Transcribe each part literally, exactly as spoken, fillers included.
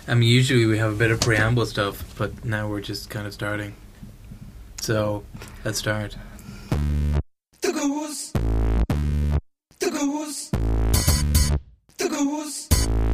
I mean, usually we have a bit of preamble stuff, but now we're just kind of starting. So, let's start. The goose. The goose. The goose.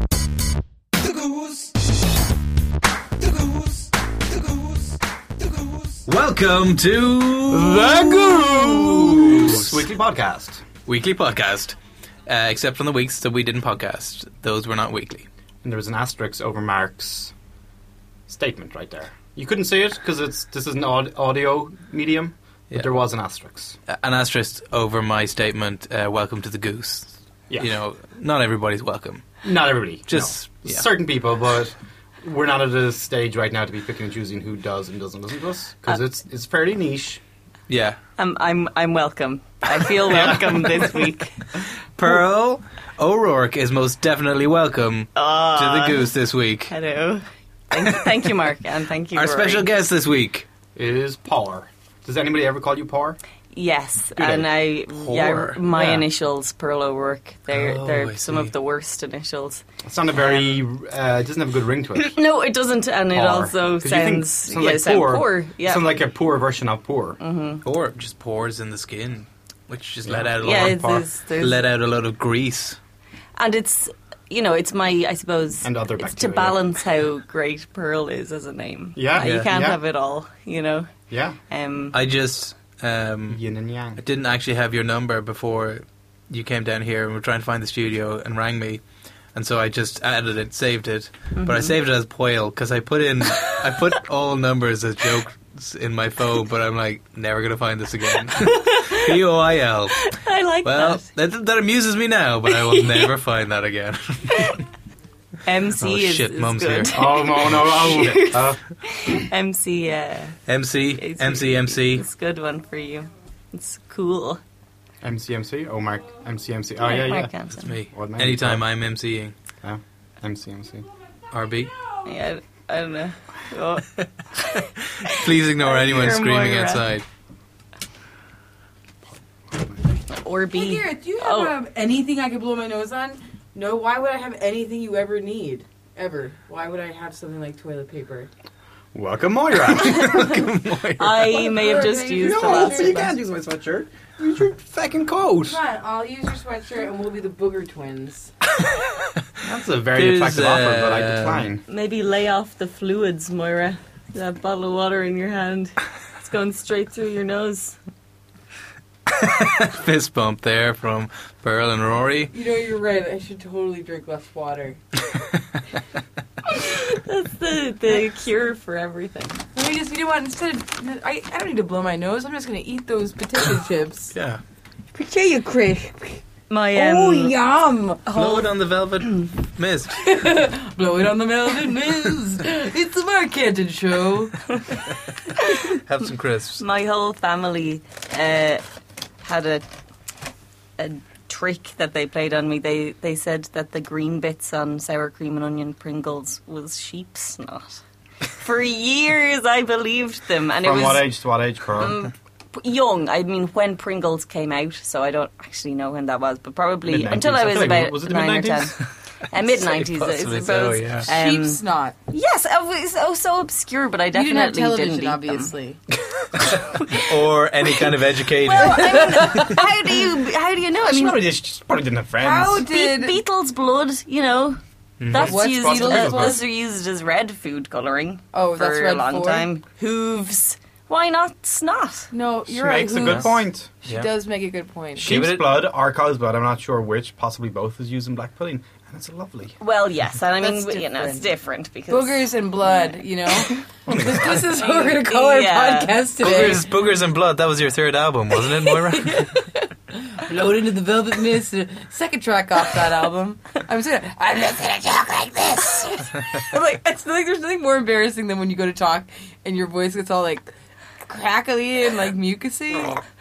The goose. The goose. The goose. The goose. Welcome to The Goose Weekly Podcast. Weekly podcast. Uh, except on the weeks that we didn't podcast. Those were not weekly. And there was an asterisk over Mark's statement right there. You couldn't see it because it's this is an aud- audio medium, but Yeah. there was an asterisk. Uh, an asterisk over my statement, uh, welcome to the Goose. Yeah. You know, not everybody's welcome. Not everybody. Just no. yeah. certain people, but we're not at a stage right now to be picking and choosing who does and doesn't listen to us because Uh, it's it's fairly niche. Yeah. I'm I'm I'm welcome. I feel welcome this week. Pearl O'Rourke is most definitely welcome Uh, to the Goose this week. Hello. Thank, thank you, Mark, and thank you. Our Rory. special guest this week. It is Power. Does anybody ever call you Power? Yes, Do and they? I Poor. yeah my Yeah. initials Pearl O'Rourke. They're Oh, they're I some see. of the worst initials. It's not a very. Uh, it doesn't have a good ring to it. No, it doesn't, and it Power. also 'Cause you think- sounds sounds yeah, like sound poor. poor. Yeah, Sounds like a poor version of poor. Or just pores in the skin, which just let Yeah. out a yeah. lot It's, of there's, there's, let out a lot of grease. and it's you know it's my I suppose And other it's to bacteria. balance how great Pearl is as a name. Yeah, Uh, yeah, you can't yeah. have it all. You know. Yeah. Um, I just um, Yin and yang. I didn't actually have your number before you came down here and were trying to find the studio and rang me, and so I just added it, saved it, but I saved it as Poyle because I put in I put all numbers as jokes in my phone, but I'm like never gonna find this again. P O I L. I like Well, that. that that amuses me now, but I will never find that again. M C Oh, is, shit, is Mum's good. here. Oh no no! Oh, uh, M C, uh, M C, is- M C, M C. It's a good one for you. It's cool. M C M C. Oh, Mark M C M C. Oh yeah, Mark yeah. Hansen. It's me. What name? Anytime I'm MCing. Yeah. M C M C. R B. Yeah, I don't know. Oh, Please ignore anyone You're screaming Moira. outside. or Hey B. Garrett, do you have Oh. um, anything I could blow my nose on? No, why would I have anything you ever need? Ever. Why would I have something like toilet paper? Welcome, Moira. I may have just No, used the but last you one. can't use my sweatshirt. Use your fucking coat. Come on, I'll use your sweatshirt and we'll be the booger twins. That's a very There's, attractive offer, but I uh, decline. Maybe lay off the fluids, Moira. That bottle of water in your hand. It's going straight through your nose. Fist bump there from Pearl and Rory. You know, you're right. I should totally drink less water. That's the, the cure for everything. Let me just, you know what, instead of, I, I don't need to blow my nose. I'm just going to eat those potato chips. Yeah. Potato crisp. My, um, Oh, yum. Blow it on the velvet mist. Blow it on the Melvin Mist. It's the Mark Canton Show. Have some crisps. My whole family uh, had a a trick that they played on me. They they said that the green bits on sour cream and onion Pringles was sheep snot. For years, I believed them, and From it was what age to what age, Pearl? um, p- young. I mean, when Pringles came out, so I don't actually know when that was, but probably Mid-nineties. until I I was feel like- about was it the nine or ten. mid-nineties? Uh, mid nineties, I Possibly so, suppose. yeah. Um, Sheep snot. Yes, it was so, so obscure, but I You didn't have definitely television, eat them. obviously. Or any kind of educated. Well, I mean, how do you how do you know? I She mean, probably, just, she probably didn't have friends. How Be- did... beetle's blood, you know, that's What's used. beetle's Uh, blood? those are used as red food coloring. Oh, for that's red a long for? time. Hooves. Why not snot? No, She you're right. makes a Who- good point. She Yeah. does make a good point. Give Sheep's it a- blood or cow's blood, I'm not sure which, possibly both, is used in black pudding. And it's lovely. Well, yes, and I mean, That's you know, it's different because Boogers and blood, you know? this, this is what we're going to call our Yeah. podcast today. Boogers, Boogers and Blood, that was your third album, wasn't it, Moira? Load into the Velvet Mist. uh, Second track off that album. I'm just gonna, I'm just going to talk like this. I'm like, it's like there's nothing more embarrassing than when you go to talk and your voice gets all like crackly and like mucusy.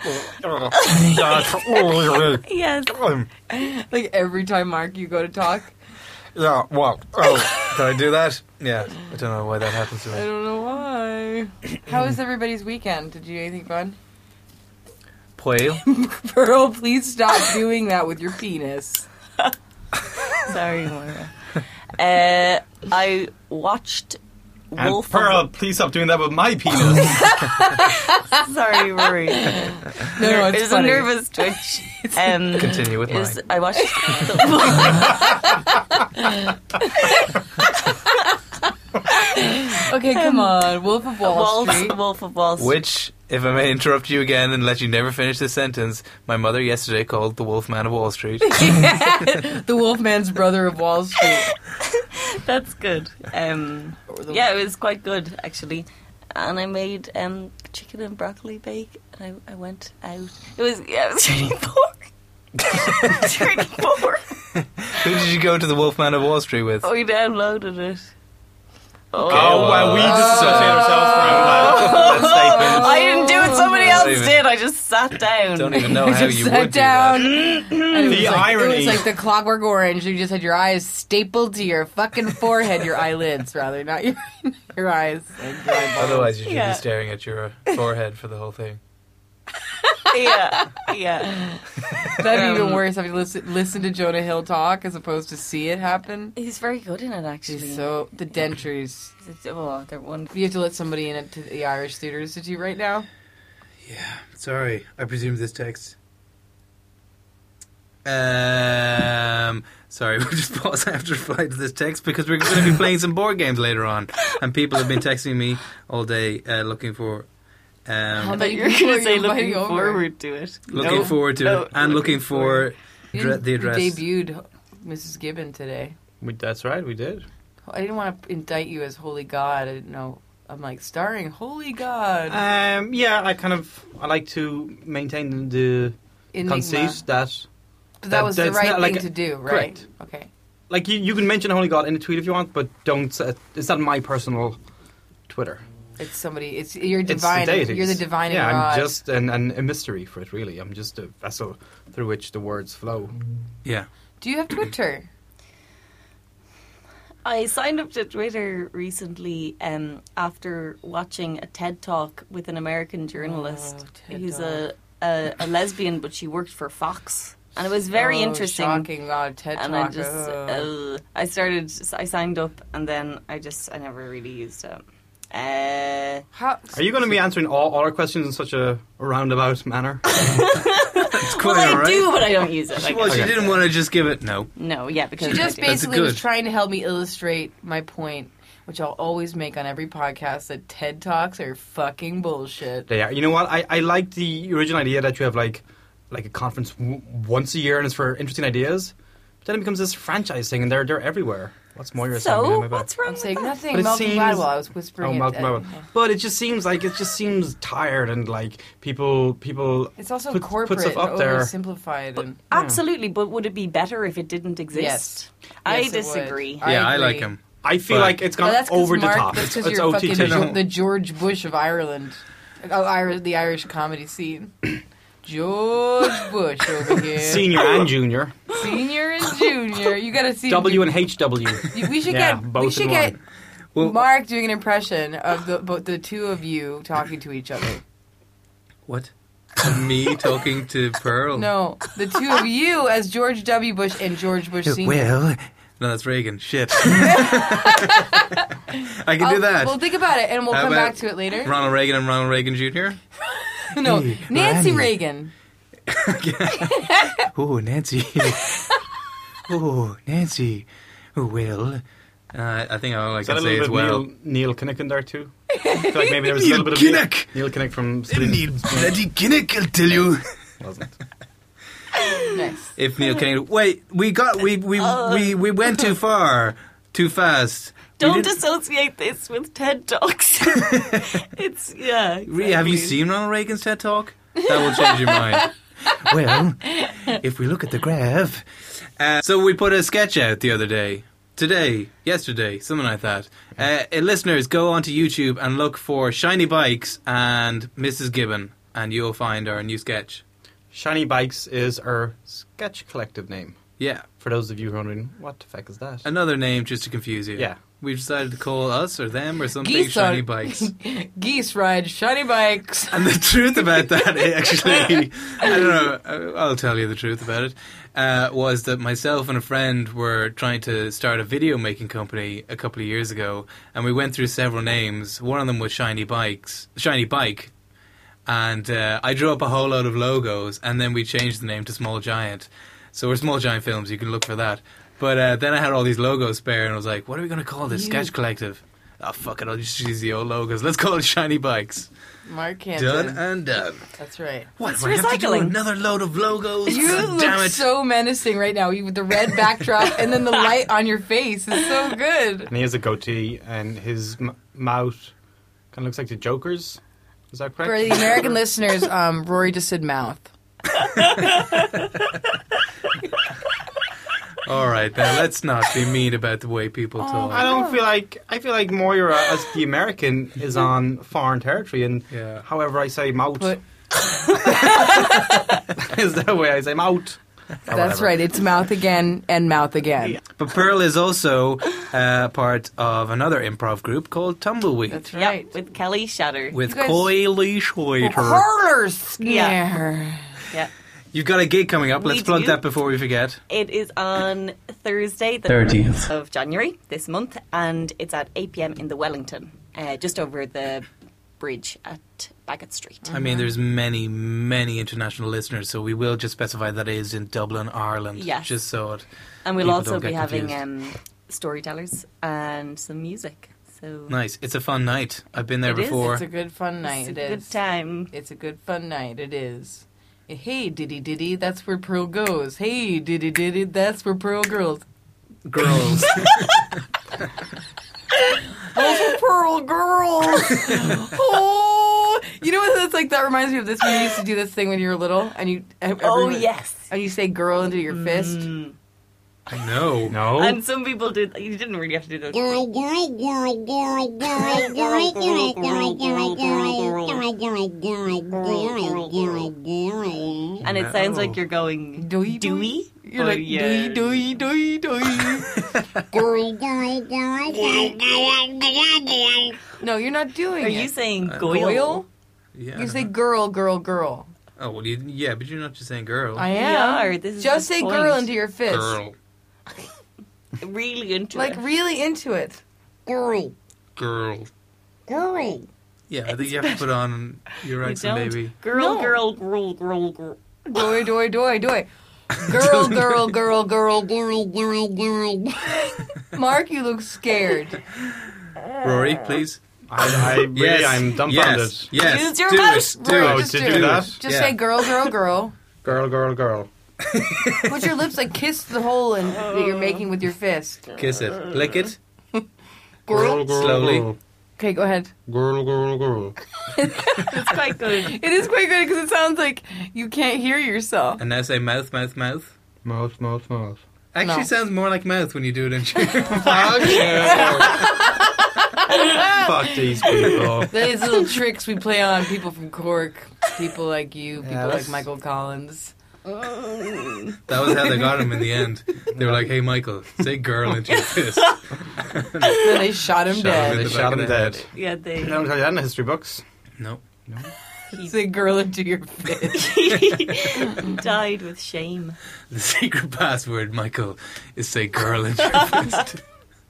yes, Like every time, Mark, you go to talk. Yeah, well, oh, did I do that? Yeah, I don't know why that happens to I me. don't know why. How was everybody's weekend? Did you do anything fun? Poyle? Pearl, please stop doing that with your penis. sorry, Moira. Uh, I watched And Wolf of- Pearl, please stop doing that with my penis. Sorry, Rory. No, no, it it's was funny. a nervous twitch. Um, Continue with it was- mine. I watched. Okay, come on. Wolf of Wall Wolf, Street. Wolf of Wall Street. Which, if I may interrupt you again and let you never finish this sentence, my mother yesterday called the Wolfman of Wall Street. The Wolfman's brother of Wall Street. That's good. Um, Or the- yeah, it was quite good actually. And I made um, chicken and broccoli bake. And I, I went out. It was yeah, it was really boring. It was really boring. Who did you go to the Wolfman of Wall Street with? We downloaded it. Oh, Oh, well, we disassociate ourselves from that, that statement. I didn't do it. Somebody else Don't even- did. I just sat down. Don't even know how just you sat would down. do that. And it The was like, irony. It was like the Clockwork Orange. You just had your eyes stapled to your fucking forehead, your eyelids, rather, not your your eyes. And your eyeballs. Otherwise, you should Yeah. be staring at your forehead for the whole thing. Yeah, yeah. That'd be even Um, worse. Having to listen, listen to Jonah Hill talk as opposed to see it happen. He's very good in it, actually. She's so the dentures. It's- oh, they're wonderful. You have to let somebody in it to the Irish Theatre Institute right now. Yeah, sorry. I presume this text. Um, sorry, we'll just pause after reply to this text because we're going to be playing some board games later on, and people have been texting me all day uh, looking for, How um, But you're People going are to say inviting looking over. forward to it. looking No. forward to No, it, and looking for You dre- the you address. debuted Missus Gibbon today. We, that's right, we did. I didn't want to indict you as Holy God. I didn't know. I'm like starring Holy God. Um, yeah, I kind of I like to maintain the Enigma. conceit that But that, that- was the that's right not like thing a- to do, right? correct. Okay. like you, you can mention Holy God in a tweet if you want, but don't. Uh, it's not my personal Twitter. It's somebody. It's you're It's the divine. deities. You're the divine. Yeah, rod. I'm just an, an, a mystery for it. Really, I'm just a vessel through which the words flow. Yeah, Do you have Twitter? I signed up to Twitter recently um, after watching a TED Talk with an American journalist Oh, TED who's Talk. a, a, a lesbian, but she worked for Fox. And it was very Oh, interesting. Shocking. God, TED And Talk. I just, oh. uh, I started, I signed up, and then I just, I never really used it. Uh, How? Are you going to be answering all, all our questions in such a roundabout manner? it's quite well, I alright. do, but I don't use it. I Well, guess. she Okay. didn't want to just give it. No, No, yeah, because She just I do. basically was good. trying to help me illustrate my point, which I'll always make on every podcast, that TED Talks are fucking bullshit. They are. You know what? I, I like the original idea that you have like like a conference w- once a year and it's for interesting ideas. But then it becomes this franchise thing, and they're they're everywhere. What's more you're saying So, behind my back? what's wrong I'm with saying that? nothing. But it Malcolm seems- Gladwell. I was whispering Oh, it. Malcolm uh, Gladwell. But it just seems like it just seems tired and like people people. It's also Put- put corporate stuff up and there. oversimplified. But and, absolutely, but would it be better if it didn't exist? Yes. I Yes, it would. disagree. I yeah, I agree. like him. I feel But- like it's No, gone that's 'cause over the Mark, top. That's It's, because it's you're O T fucking T. Jo- the George Bush of Ireland. Oh, Irish, the Irish comedy scene. George Bush over here. Senior and junior. Senior and junior. You gotta see. W and H W. You- We should Yeah, get. We both should in get one. Well, Mark doing an impression of the both the two of you talking to each other. what? Me talking to Pearl? No, the two of you as George W. Bush and George Bush Senior Well, no, that's Reagan. Shit. I can I'll- do that. Well, think about it, and we'll How come about back to it later. Ronald Reagan and Ronald Reagan Junior No, Hey, Nancy Randy. Reagan. Oh, Nancy. Oh, Nancy. Oh, well. Uh, I think all I Is that can a say little is bit well. Neil, Neil Kinnock in there too? I feel like maybe there was a Neil little bit of Neil, Kinnock. Neil Kinnock from Neil Spoon. bloody Kinnock, I'll tell you. Wasn't. Nice. If Neil Kinnock... Wait, we got... We we, we, we went too far. Too fast. We Don't did- associate this with TED Talks. It's, yeah. Really, have you exactly. seen Ronald Reagan's TED Talk? That will change your mind. Well, if we look at the graph... Uh, so we put a sketch out the other day. Today, yesterday, something like that. Uh, uh, listeners, go onto YouTube and look for Shiny Bikes and Missus Gibbon, and you'll find our new sketch. Shiny Bikes is our sketch collective name. Yeah, For those of you who are wondering, what the fuck is that? another name just to confuse you. yeah. we've decided to call us or them or something Geese shiny on- bikes. Geese ride shiny bikes. And the truth about that, actually, I don't know, I'll tell you the truth about it, uh, was that myself and a friend were trying to start a video making company a couple of years ago, and we went through several names. One of them was Shiny Bikes, Shiny Bike, and uh, I drew up a whole load of logos, and then we changed the name to Small Giant. So we're Small Giant Films, you can look for that. But uh, then I had all these logos spare, and I was like, what are we going to call this? You- Sketch Collective. Oh, fuck it, I'll just use the old logos. Let's call it Shiny Bikes. Mark Hampton. Done and done. That's right. What? It's Do I have to do recycling. another load of logos? You God look damn it! so menacing right now. You with the red backdrop and then the light on your face is so good. And he has a goatee, and his m- mouth kind of looks like the Joker's. Is that correct? For the American listeners, um, Rory just said mouth. All right, now let's not be mean about the way people Oh, talk. I don't feel like I feel like Moira as the American is on foreign territory, and Yeah. however I say mouth But is the way I say mouth. Or that's whatever. right. It's mouth again and mouth again. But Pearl is also uh, part of another improv group called Tumbleweed That's Yeah, right. with Kelly Shatter. with You guys- Coily Schwater. Parlor snare. Yeah. You've got a gig coming up. We Let's plug do. that before we forget. It is on Thursday, the thirtieth of January this month, and it's at eight p.m. in the Wellington, uh, just over the bridge at Bagot Street. I mean, there's many, many international listeners, so we will just specify that it is in Dublin, Ireland. Yes. Just so it. And we'll people also don't be get having confused. um, storytellers and some music. So Nice. It's a fun night. I've been there It is. before. It's a good fun night. it's It a is. good time. It's a good fun night. It is. Hey, diddy diddy, that's where Pearl goes. Hey, diddy diddy, that's where Pearl goes. Girls. Those are Pearl girls. Oh, you know what? That's like that reminds me of this. When you used to do this thing when you were little, and you every- Oh, yes. and you say "girl" into your fist. Mm. no. No. And some people did. You didn't really have to do those. And it sounds like you're going Doi, doi. dewy. You're Oh, like yeah. doi doi doi doi. No, you're not doing Are it. you saying Uh, goyle? Goyle? Yeah, I You don't say know. girl, girl, girl. Oh, well, you, yeah, but you're not just saying girl. I We am. are. This is Just the say point. girl into your fist. Girl. Really into Like it. really into it. Girl. Yeah, I think you have to put on your You accent, don't. baby. Girl, No. girl, girl, girl, girl. Doi doi doi doi. Girl, girl, girl, girl. Mark, you look scared. Rory, please. I, I really, Yes. I'm dumbfounded. Yes. Yes. Use your do mouth. it. Do Rory, Oh, it. just to do do it. that? Just Yeah. say girl, girl, girl. Girl, girl, girl. Put your lips like kiss the hole in, that you're making with your fist. Kiss it. Lick it. Girl, girl, Slowly. girl. Okay, go ahead. Girl, girl, girl. It's quite good. It is quite good because it sounds like you can't hear yourself. And now say mouth, mouth, mouth. Mouth, mouth, mouth. Actually, No. sounds more like mouth when you do it in Fuck you. Fuck these people. These little tricks we play on people from Cork, people like you, people Yeah, like that's- Michael Collins. That was how they got him in the end. They were like, "Hey, Michael, say girl into your fist." Then they shot him Shot him dead. in They the shot back him of the dead. head. Yeah, they They don't tell you that in the history books. No. Say girl into your fist. died with shame. The secret password, Michael, is say girl into your fist.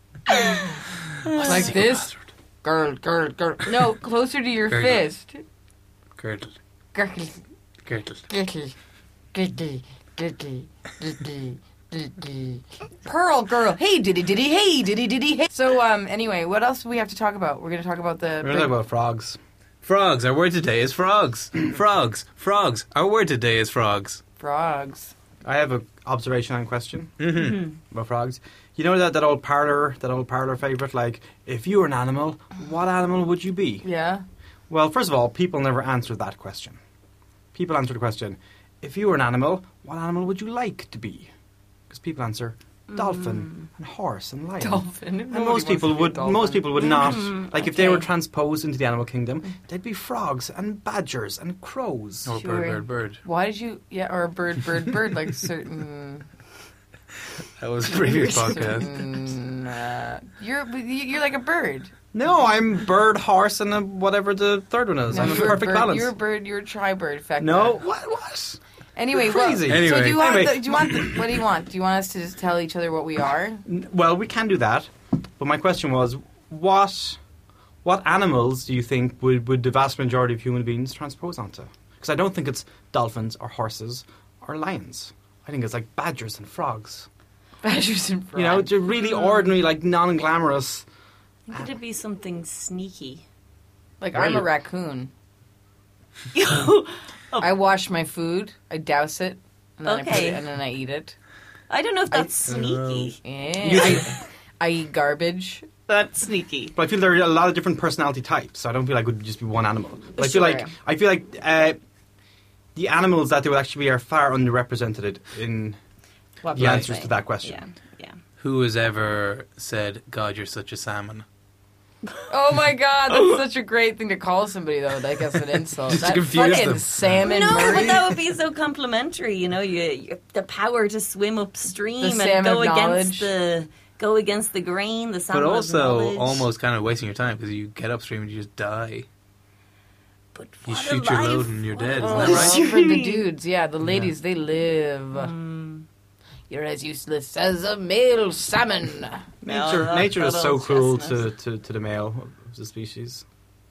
Like this. Girl, girl, girl. No, closer to your Gurgle. fist. Girdle. Gurgle, Girdle. gurgle, gurgle, gurgle, gurgle, gurgle. Pearl girl. Hey, diddy diddy. Hey, diddy diddy. Hey. So, um, anyway, what else do we have to talk about? We're going to talk about the. We're going to talk about frogs. Frogs. Our word today is frogs. Frogs. Frogs. Our word today is frogs. frogs. I have an observation and question Mm-hmm. about frogs. You know that, that old parlor, that old parlor favourite, like, if you were an animal, what animal would you be? Yeah. Well, first of all, people never answer that question. People answer the question, if you were an animal, what animal would you like to be? Because people answer dolphin and horse and lion. Dolphin. And most people would most people would not like if they okay. were transposed into the animal kingdom, they'd be frogs and badgers and crows. Or Sure. bird, bird, bird. Why did you? Yeah, or a bird, bird, bird, like certain. That was a previous podcast. Mm, uh, you're you're like a bird. No, I'm bird, horse, and a, whatever the third one is. No, I'm a you're perfect bird, balance. You're a bird. You're a tri-bird. Fecna. No, what? What? Anyway, You're well, crazy. so Anyway. do you want? Anyway. The, do you want? The, what do you want? Do you want us to just tell each other what we are? N- Well, we can do that. But my question was, what what animals do you think would, would the vast majority of human beings transpose onto? Because I don't think it's dolphins or horses or lions. I think it's like badgers and frogs. Badgers and frogs. You know, they're really ordinary, like non-glamorous. Could it be something sneaky? like Are I'm a you? raccoon. I I wash my food. I douse it, and then I put Okay. it, and then I eat it. don't know if that's sneaky. Yeah. I, I eat garbage. That's sneaky. But I feel there are a lot of different personality types, so I don't feel like it would just be one animal. But I feel Sure. like I feel like uh, the animals that they would actually be are far underrepresented in What the do I answers say? to that question. Yeah, yeah. Who has ever said, "God, you're such a salmon"? Oh my god, that's such a great thing to call somebody though. Like that's an insult. Just to that confuse fucking them. salmon No, Murray. but that would be so complimentary. You know, you, you the power to swim upstream The and salmon go of against knowledge. the go against the grain. The salmon But of also knowledge. almost kind of wasting your time because you get upstream and you just die. But You what a shoot your life. load and you're dead. What Isn't a that right? Well, for the life. dudes, yeah, the ladies they live. Mm. You're as useless as a male salmon. Nature, that- nature is that so old cruel to, chestnut. to, to the male of the species.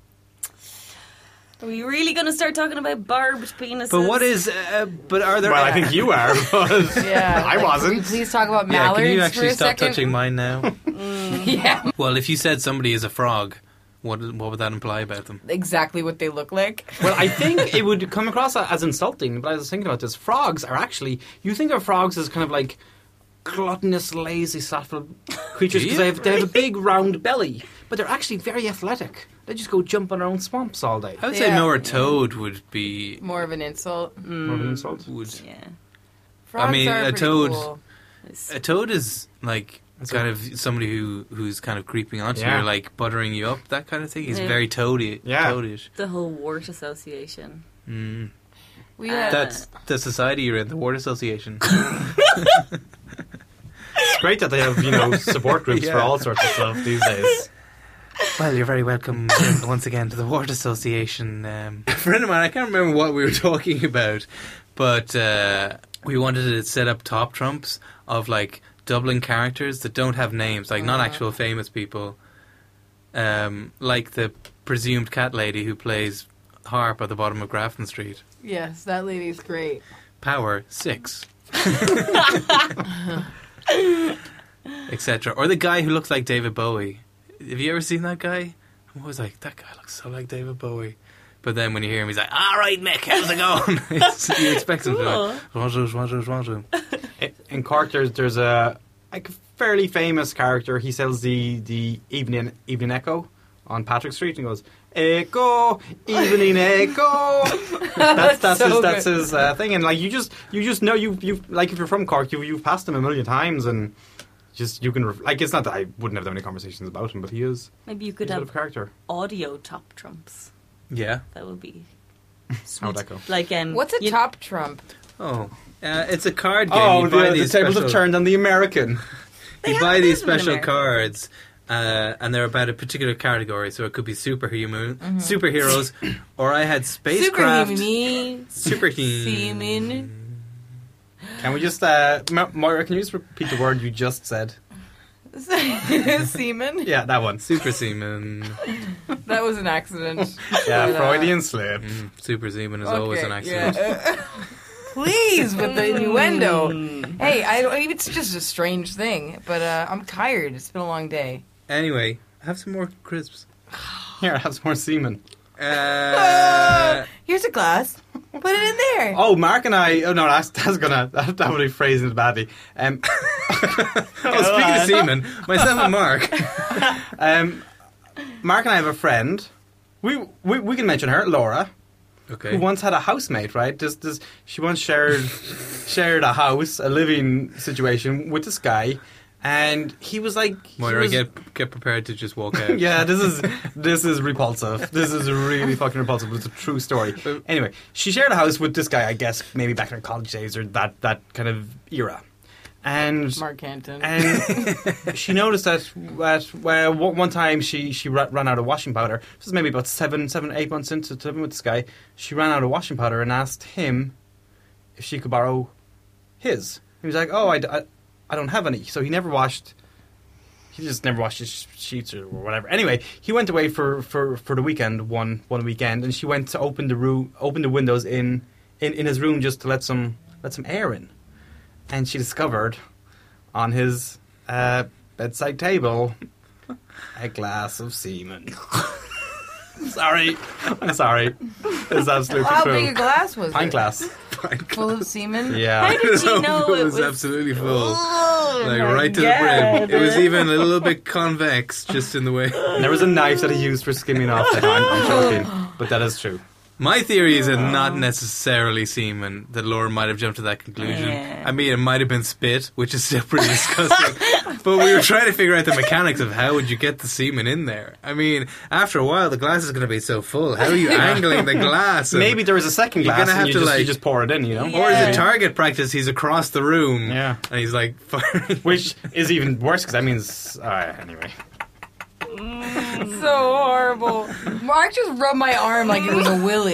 Are we really going to start talking about barbed penises? But what is? Uh, but are there? Well, I think you are, but Yeah, I like, wasn't. Can we please talk about Yeah, mallards can you for actually a stop second? touching mine now? Yeah, Well, if you said somebody is a frog, what what would that imply about them? exactly what they look like. Well, I think it would come across as insulting, but I was thinking about this. Frogs are actually, you think of frogs as kind of like gluttonous, lazy, slothful creatures because they have, they have a big round belly, but they're actually very athletic. They just go jump on their own swamps all day. I would say Yeah. more a toad would be More of an insult. More of an insult. would. Yeah. Frogs mean, are a pretty toad- cool. It's- A toad is like That's kind a- of somebody who who's kind of creeping onto Yeah. you, like buttering you up, that kind of thing. He's Yeah. very toady, Yeah. toadish. the whole wart association. Mm. We Uh, had, That's the society you're in, the Ward Association. It's great that they have, you know, support groups for Yeah. all sorts of stuff these days. Well, you're very welcome once again to the Ward Association. Um, a friend of mine, I can't remember what we were talking about, but uh, we wanted to set up top trumps of like Dublin characters that don't have names, like not Uh. actual famous people, um, like the presumed cat lady who plays harp at the bottom of Grafton Street. yes, that lady's great. Power six, et cetera. Or the guy who looks like David Bowie. Have you ever seen that guy? I'm always like, that guy looks so like David Bowie. But then when you hear him, he's like, all right, Mick, how's it going? It's- you expect him to be like, bonjour, bonjour, bonjour. I- In Cork, there's, there's a like a fairly famous character. He sells the, the Evening Evening Echo on Patrick Street and goes, Echo, Evening Echo. That's that's So his, that's good. his uh, thing. And like you just you just know you you like if you're from Cork, you you've passed him a million times and just you can ref- like it's not that I wouldn't have that many conversations about him, but he is Maybe you could he's a bit of have a character. audio top trumps. Yeah. That would be How sweet. would that go? Like um, What's a you- top trump? Oh. Uh, it's a card game. Oh, you buy the, the these tables special, have turned on the American. They You have buy these those in special America. cards, uh, and they're about a particular category. So it could be superhuman, superheroes, or I had spacecraft. Superhuman. Superhuman. Semen. Can we just uh, Ma- Moira? Can you just repeat the word you just said? Semen? Yeah, that one. Super semen. That was an accident. Yeah, But, uh, Freudian slip. Mm, super semen is okay, always an accident. yeah. Please, with the innuendo. Hey, I don't, it's just a strange thing, but uh, I'm tired. It's been a long day. Anyway, have some more crisps. Here, have some more semen. Uh, Here's a glass. Put it in there. Oh, Mark and I. Oh no, that's that's gonna that, that would be phrasing it badly. Um, oh, speaking of semen, myself and Mark. um, Mark and I have a friend. We we, we can mention her, Laura, Okay. who once had a housemate. Right? This, this, she once shared shared a house, a living situation with this guy, and he was like, he Moira, was- get get prepared to just walk out. yeah, this is this is repulsive. This is really fucking repulsive. But it's a true story. Anyway, she shared a house with this guy. I guess maybe back in her college days or that that kind of era. and Mark Canton. and she noticed that that well, one one time she she ra- ran out of washing powder. This was maybe about seven, seven, eight months into living with this guy. She ran out of washing powder and asked him if she could borrow his. He was like, "Oh, I, d- I, I don't have any." So he never washed. He just never washed his sheets or whatever. Anyway, he went away for, for, for the weekend one one weekend, and she went to open the room, open the windows in, in, in his room just to let some let some air in. And she discovered on his uh, bedside table a glass of semen. Sorry. I'm sorry. It's absolutely How true. big a glass was Pint it? glass. Full of semen? Yeah. How did you know it it was, was? absolutely full, Oh, like my right to the God. brim. It was even a little bit convex, just in the way. And there was a knife that he used for skimming off the I'm, I'm joking. But that is true. My theory is that not necessarily semen, that Laura might have jumped to that conclusion. Yeah. I mean, it might have been spit, which is still pretty disgusting. But we were trying to figure out the mechanics of how would you get the semen in there. I mean, after a while, the glass is going to be so full. How are you angling the glass? And- Maybe there was a second You're glass gonna have and you to, just, like- you just pour it in, you know? Yeah. Or is it target practice? He's across the room. Yeah. And he's like, firing. Which is even worse because that means... Uh, anyway. So horrible. Mark just rubbed my arm like it was a willy.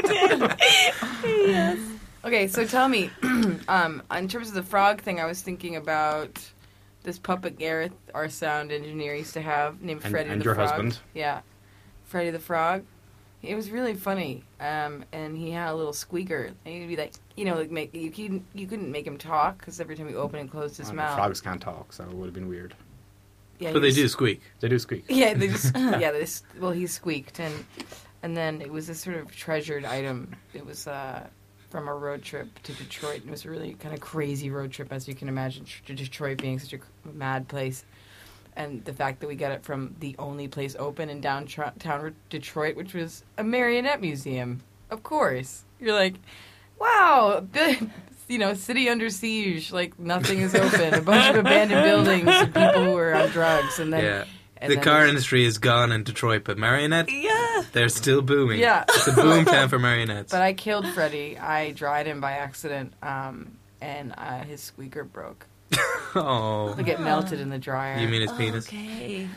Yes. Okay, so tell me, um, in terms of the frog thing, I was thinking about this puppet Gareth, our sound engineer, used to have, named And- Freddie and the your Frog. husband. Yeah, Freddie the Frog. It was really funny, um, and he had a little squeaker. And he'd be like, you know, like make you couldn't you couldn't make him talk because every time he opened and closed his Oh, mouth, frogs can't talk, so it would have been weird. yeah, But he they was- do squeak. They do squeak. Yeah, they just yeah, they just, well, he squeaked, and and then it was this sort of treasured item. It was uh, from a road trip to Detroit. It was a really kind of crazy road trip, as you can imagine, tr- Detroit being such a cr- mad place. And the fact that we got it from the only place open in downtown Detroit, which was a marionette museum. Of course. You're like, wow, big, you know, city under siege, like nothing is open. A bunch of abandoned buildings and people who are on drugs. And then, Yeah. and The then car it's- industry is gone in Detroit, but Marionette, Yeah. they're still booming. Yeah. It's a boom town for marionettes. But I killed Freddie. I dried him by accident, um, and uh, his squeaker broke. Oh. Like it melted in the dryer. You mean his penis? Okay.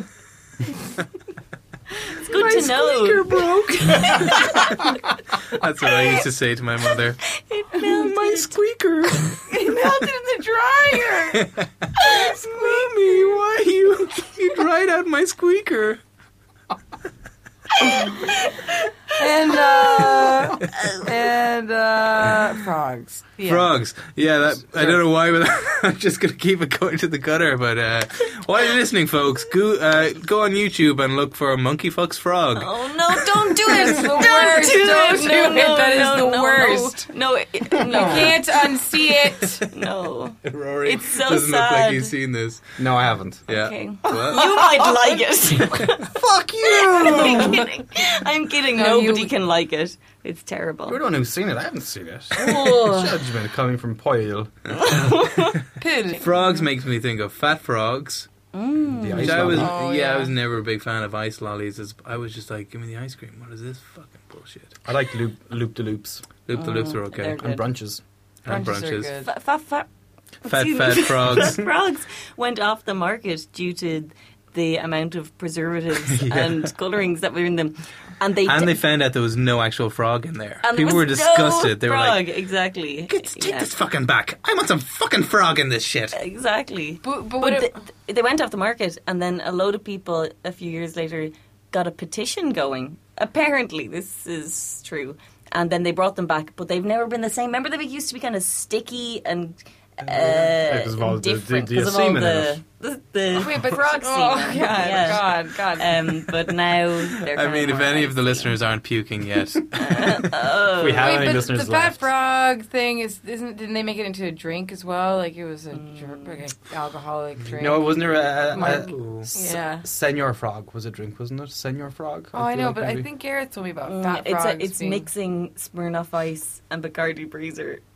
It's good to know. That's what I used to say to my mother. It melted. My squeaker. It melted in the dryer. Mommy, why you you dried out my squeaker? and uh, and uh, frogs. Yeah. Frogs. Yeah, that I don't know why, but I'm just going to keep it going to the gutter. But uh, while you're listening, folks, go, uh, go on YouTube and look for Monkey Fucks Frog. Oh no! Don't do it. It's the Don't worst. do Don't it. do No, it. no, That is no, the no, worst. No, it, You no. can't unsee it. No. Rory It's so doesn't look like sad. he's seen this. No, I haven't. Yeah. Okay. Well, You might like it. Fuck you! I'm kidding. I'm kidding. No, Nobody you- can like it. It's terrible. You're the one who's seen it. I haven't seen it. Oh. Judgment coming from Poyle. Pity. frogs makes me think of fat frogs. The Which ice I was, lolly. Oh, yeah, yeah. I was never a big fan of ice lollies. As I was just like, give me the ice cream. What is this fucking bullshit? I like loop loop de loops Loop the loops are okay. they're and good. brunches. And Brunches are brunches. good. Fa- fa- fa- Fat, Excuse fat me. frogs. Frogs went off the market due to the amount of preservatives Yeah. and colorings that were in them, and they And d- they found out there was no actual frog in there. and there People were was disgusted. No they were frog, like, exactly. "Get- take Yeah. this fucking back. I want some fucking frog in this shit. Exactly. But, but, But what th- if, th- they went off the market, and then a load of people a few years later got a petition going. Apparently, this is true. And then they brought them back, but they've never been the same. Remember, they used to be kind of sticky and uh, because of all the- different the- the because of all semen in the, it. the, the wait, but frog oh, semen. God, Yeah. God, God. Um, but now they're. I kind mean, if more any of the icy. listeners aren't puking yet, Oh. If we have Wait, any but listeners the fat left. frog thing is isn't? Didn't they make it into a drink as well? Like it was a Mm. dr- like an alcoholic drink. No, wasn't there a, a, Mark. a s- Yeah. Senor Frog was a drink, wasn't it? Senor Frog. Oh, I feel know, like but I maybe. think Gareth told me about Mm, fat it's frogs. a, it's being- mixing Smirnoff Ice and Bacardi Breezer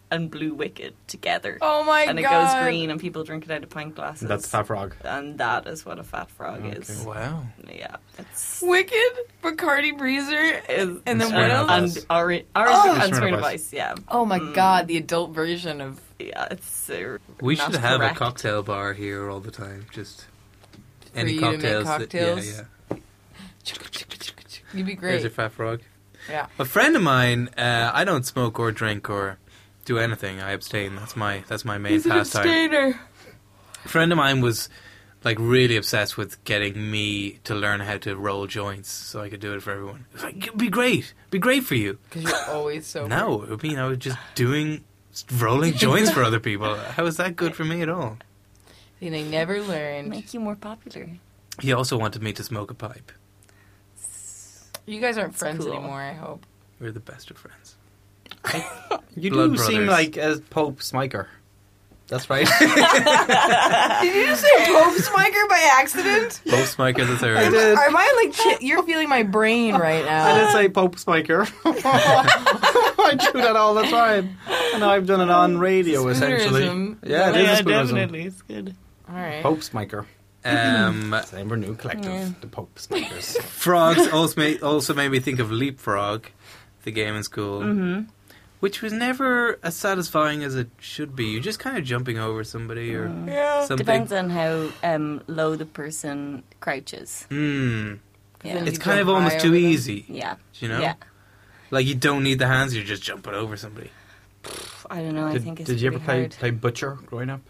and Blue Wicked together. Oh my and it god! goes green, and people drink it out of pint glasses. That's Fat Frog. And that is what a fat frog Okay. is. Wow. Yeah, it's Wicked, Bacardi Breezer, is and then Smirnoff what else? Ice. and orange, orange Oh! and Smirnoff Smirnoff Ice. Ice. Yeah, Oh my god, the adult version of. yeah, it's uh, We not should have correct. a cocktail bar here all the time. Just For any you to make cocktails. that- cocktails? yeah, yeah. You'd be There's great. your Fat Frog. Yeah. A friend of mine, uh, I don't smoke or drink or do anything. I abstain. That's my that's my main He's an pastime. abstainer. A friend of mine was like really obsessed with getting me to learn how to roll joints so I could do it for everyone. It was like, it'd be great. It'd be great for you. Because you're always so. No, I mean, I was just doing rolling joints for other people. How is that good for me at all? And I never learned. Make you more popular. He also wanted me to smoke a pipe. You guys aren't friends cool. anymore, I hope. We're the best of friends. You Blood do seem brothers. like a Pope Smiker. That's right. Did you just say Pope Smiker by accident? Pope Smiker the I third. did. Am I like, chi- you're feeling my brain right now. I did say Pope Smiker. I do that all the time. And I've done it on radio, essentially. Spoonerism. Yeah, it is yeah, a spoonerism. definitely. It's good. Alright. Pope Smiker. Um, Same or new collective. Yeah. The Pope Smikers. Frogs also made, also made me think of Leapfrog, the game in school, Mm-hmm. which was never as satisfying as it should be. You're just kind of jumping over somebody or Yeah. something. Depends on how um, low the person crouches. Hmm. Yeah. Then It's you kind jump of almost high too over them. easy. Yeah. You know? Yeah. Like you don't need the hands, you're just jumping over somebody. I don't know. I Did, think it's did you ever pretty play, hard. play Butcher growing up?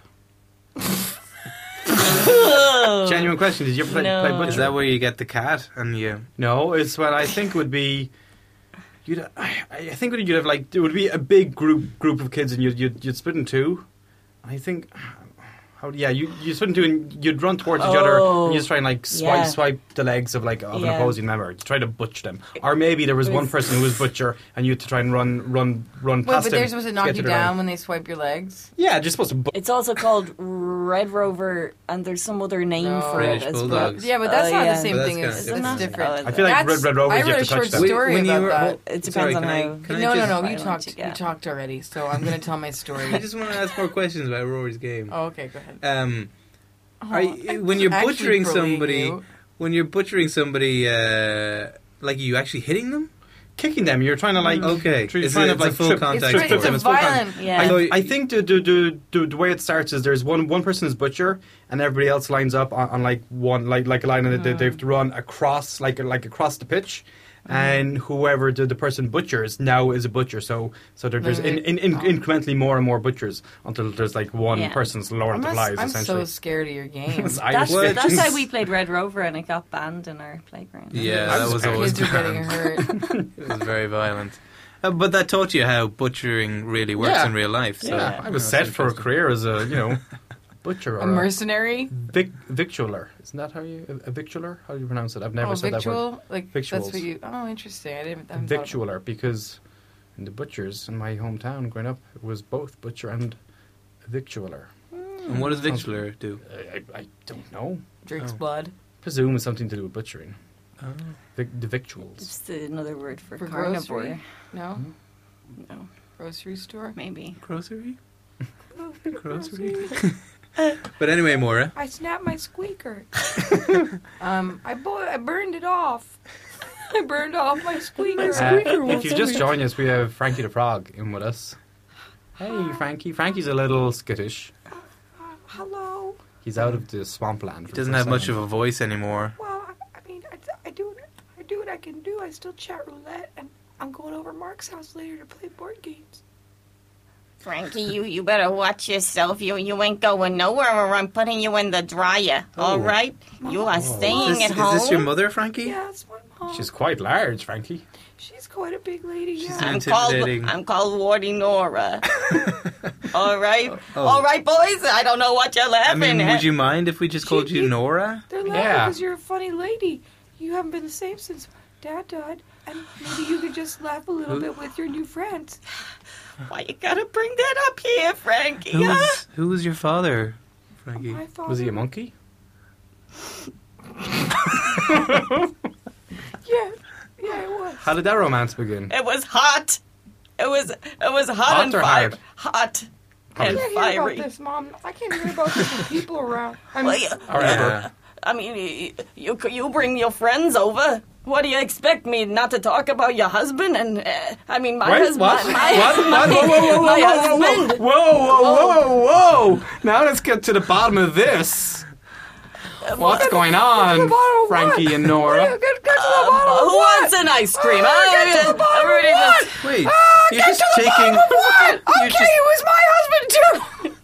Genuine question. Did you ever play, No. play Butcher? Is that where you get the cat and you... No, it's what I think would be. You'd, I, I think you'd have like it would be a big group group of kids, and you'd you'd, you'd split in two. I think, how yeah, you you split in two, and you'd run towards each other, Oh, and you just try and like swipe yeah. swipe the legs of like of an Yeah. opposing member to try to butch them. Or maybe there was one person who was butcher, and you had to try and run run run Wait, past but him they're supposed to to knock get you to the down line. when they swipe your legs? Yeah, you're supposed to. Bu- It's also called Red Rover, and there's some other name No. for British it as well. Bulldogs. Yeah, but that's Oh, not yeah. the same But that's thing kinda as different. it's different. Oh, I feel like That's- Red Red Rovers I you read have a to touch short that. Wait, story when you about were- that. It depends Sorry, on can I- how. can I No, no, just- no. You violent talked. you You get. talked already, so I'm going to tell my story. I just want to ask more questions about Rory's game. Oh, okay, go ahead. Um, Oh, are you, when you're actually butchering bullying somebody, you. when you're butchering somebody, uh, like are you actually hitting them? Kicking them, you're trying to like Okay. try- Is trying it- to like it's a full trip, contact trip It's, a- them. it's a full contact. violent. Yeah. I, So- I think the, the, the, the, the way it starts is there's one one person is butcher and everybody else lines up on, on like one like like a line and they, they have to run across like like across the pitch. And whoever the, the person butchers now is a butcher. So so there, there's in, in, in, Oh. incrementally more and more butchers until there's like one Yeah. person's Lord I'm, of the a- Flies I'm essentially. so scared of your game. It's Irish That's, Well, that's legends. how we played Red Rover, and it got banned in our playground. Yeah, I that was was scared. always Kids are getting banned. hurt. It was very violent. Uh, but that taught you how butchering really works Yeah. in real life. So Yeah, I was Oh, set that's for a interesting. career as a you know butcher or A mercenary? vic, victualler. Isn't that how you a, a victualler? How do you pronounce it? I've never Oh, said that word. victual? Like, that's Victuals. what you... Oh, interesting. I didn't... I haven't thought of- Victualler, because in the butchers in my hometown growing up, it was both butcher and victualler. And what does Victualler do? I, I, I don't know. Drinks Oh. blood. Presume it's something to do with butchering. Oh. Vic, the victuals. It's another word for, For carnivore. grocery? No? No, Grocery store? maybe. Grocery? Grocery? But anyway, Maura. I snapped my squeaker. um, I bo- I burned it off. I burned off my squeaker. Uh, if you just joined us, we have Frankie the Frog in with us. Hey, Frankie. Frankie's a little skittish. Hello. He's out of the swampland. He doesn't have much of a voice anymore. Well, I, I mean, I, I do I do what I can do. I still chat roulette, and I'm going over to Mark's house later to play board games. Frankie, you, you better watch yourself. You you ain't going nowhere, or I'm putting you in the dryer. All right? You are staying Is, at is home. this your mother, Frankie? Yeah, that's my mom. She's quite large, Frankie. She's quite a big lady. She's Yeah. I'm called intimidating. I'm called Wardy Nora. All right, Oh. all right, boys. I don't know what you're I laughing mean, at. would you mind if we just called you you- Nora? They're laughing Yeah. because you're a funny lady. You haven't been the same since Dad died, and maybe you could just laugh a little Who- bit with your new friends. Why you gotta bring that up here, Frankie? Who huh? was, who was your father, Frankie? My father. Was he a monkey? Yeah, yeah, it was. How did that romance begin? It was hot. It was it was hot, Hot and or fiery. hard? Hot I and can't hear about fiery. this, Mom. I can't hear about this with people around. I'm, Well, you, Or ever. I mean, you, you you bring your friends over. What do you expect me not to talk about your husband? And uh, I mean, my Wait, husband. what? My, my, What? What? my- Whoa, whoa, whoa, whoa, my whoa, whoa, husband. whoa, whoa, whoa, whoa! Now let's get to the bottom of this. What's going on, Frankie and Nora? Get, get to the bottom Who of what? wants an ice cream? Oh, Oh, get to the bottom everybody of what? just- Wait, Ah, you're get just to the taking. bottom of what? you're Okay, just- it was my husband too.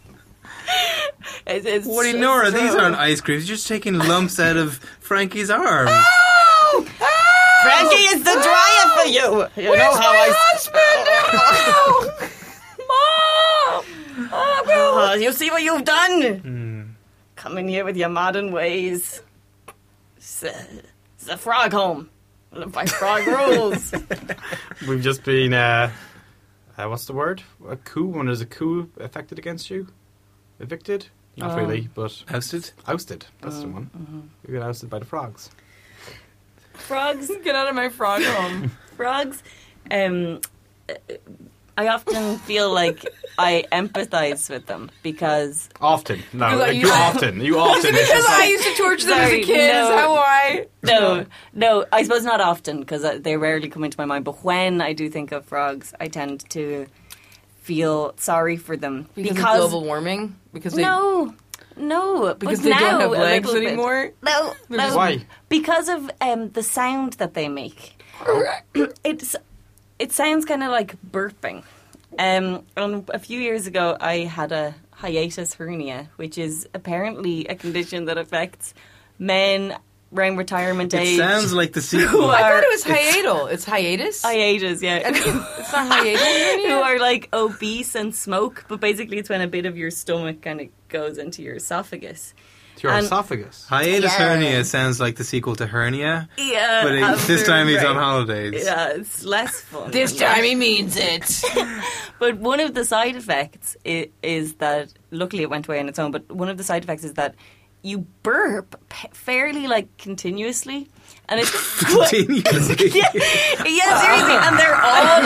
It's, it's, Woody it's Nora, these true. aren't ice creams. You're just taking lumps out of Frankie's arm. Oh, oh, Frankie is the dryer for you. You know Where's how my I. husband? Oh, Mom! Oh, no. Oh, you see what you've done? Coming here with your modern ways. It's a, it's a frog home. Live by frog rules. We've just been, uh, uh, what's the word? A coup? When there's a coup affected against you? Evicted? Not Um, really, but Ousted? ousted. That's the one. We got ousted by the frogs. Frogs. Get out of my frog home. Frogs. Um, I often feel like I empathize with them because Often. No, Because I like, used you to- often. You often. It's Because just I like, used to torture them as a Sorry, kid. no. Is that why? no, no. I suppose not often because they rarely come into my mind. But when I do think of frogs, I tend to feel sorry for them Because, of global warming? Because they no, no, because but they now don't have a legs little bit. anymore? No, no. Why? Because of um, the sound that they make. It's it sounds kind of like burping. Um, and a few years ago, I had a hiatus hernia, which is apparently a condition that affects men around retirement It age. sounds like the who sequel. I are thought it was hiatal. It's hiatus? hiatus, yeah. It's not hiatal. Who are like obese and smoke, but basically it's when a bit of your stomach kind of goes into your esophagus. It's your And- esophagus. Hiatus Yeah. hernia sounds like the sequel to Hernia, Yeah, but it, this time he's on holiday. holidays. Yeah, it's less fun. This time he means it. But one of the side effects is, is that, luckily it went away on its own, but one of the side effects is that you burp p- fairly, like, continuously. And it's... Continuously. yeah, yeah, seriously. And they're all...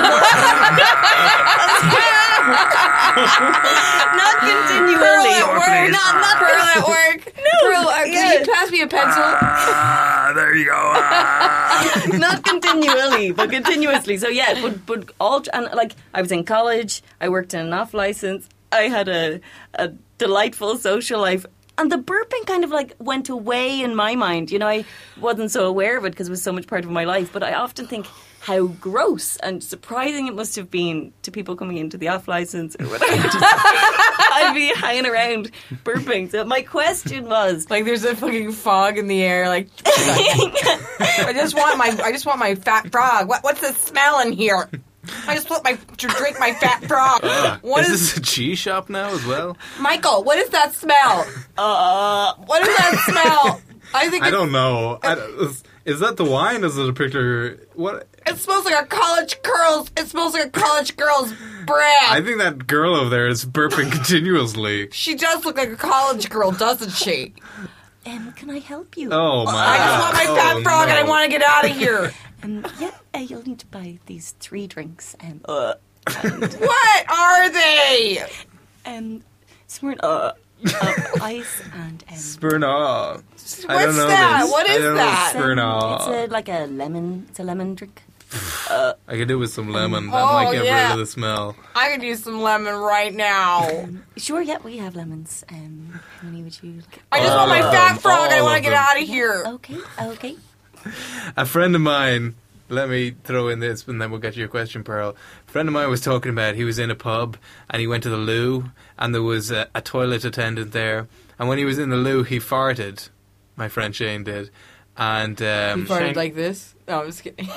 not continually. Pearl at work. Not, not Pearl at work. No, Pearl, uh, yeah. can you pass me a pencil? Ah, there you go. Ah. Not continually, but continuously. So yeah, but but all and like I was in college, I worked in an off license, I had a a delightful social life, and the burping kind of like went away in my mind. You know, I wasn't so aware of it because it was so much part of my life. But I often think how gross and surprising it must have been to people coming into the off license or whatever. Just, I'd be hanging around burping. So my question was. Like there's a fucking fog in the air. Like I just want my I just want my fat frog. What what's the smell in here? I just want my to drink my fat frog. What is is, this a cheese shop now as well? Michael? What is that smell? Uh, What is that smell? I think I it, don't know. I don't- is, is that the wine? Is it a particular what? it smells like a college girl's. It smells like a college girl's breath. I think that girl over there is burping continuously. She does look like a college girl, doesn't she? um, can I help you? Oh my! I just want my fat oh, frog and I no. want to get out of here. Um, yeah, uh, you'll need to buy these three drinks. Um, uh, What are they? um, Smyrna, uh, uh, ice and um, Spurnaw. I What's don't know that? this. What I is don't that? Know Spurnaw. it's a, like a lemon. It's a lemon drink. I could do with some lemon. That Oh, might get yeah. rid of the smell. I could use some lemon right now. Sure, yeah, we have lemons. Um, how many would you like? I just All want my of fat them, frog and I all want to of get them. out of here. Okay, okay. A friend of mine, let me throw in this and then we'll get to your question, Pearl. A friend of mine was talking about he was in a pub and he went to the loo and there was a, a toilet attendant there. And when he was in the loo, he farted. My friend Shane did. And um, You farted Shane- like this? No, I'm just kidding.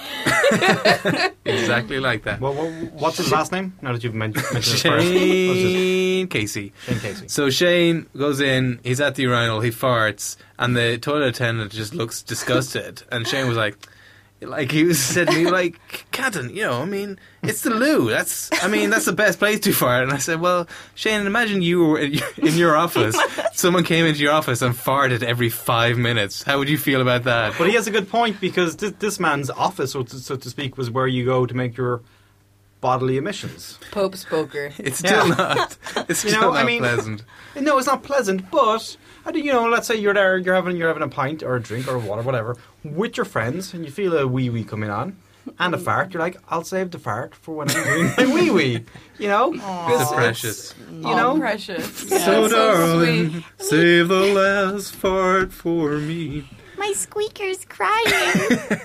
exactly like that. What, what, what's his last name? Now that you've men- mentioned it first. What's his- Shane Casey. Shane Casey. So Shane goes in, he's at the urinal, he farts, and the toilet attendant just looks disgusted. And Shane was like, like he was said to me, like, Catton, you know, I mean, it's the loo. That's, I mean, that's the best place to fart. And I said, well, Shane, imagine you were in your, in your office. Someone came into your office and farted every five minutes. How would you feel about that? But he has a good point because this, this man's office, so to, so to speak, was where you go to make your bodily emissions. Pope Spoker. It's still Yeah. not. It's You still know, not I mean- pleasant. No, it's not pleasant, but I do- you know, let's say you're there, you're having you're having a pint or a drink or water, whatever, with your friends, and you feel a wee wee coming on, and a fart. You're like, I'll save the fart for when I'm doing my wee wee. You know, It's It's- precious. You know, Oh, precious. So, That's so darling, sweet. save the last fart for me. My squeaker's crying.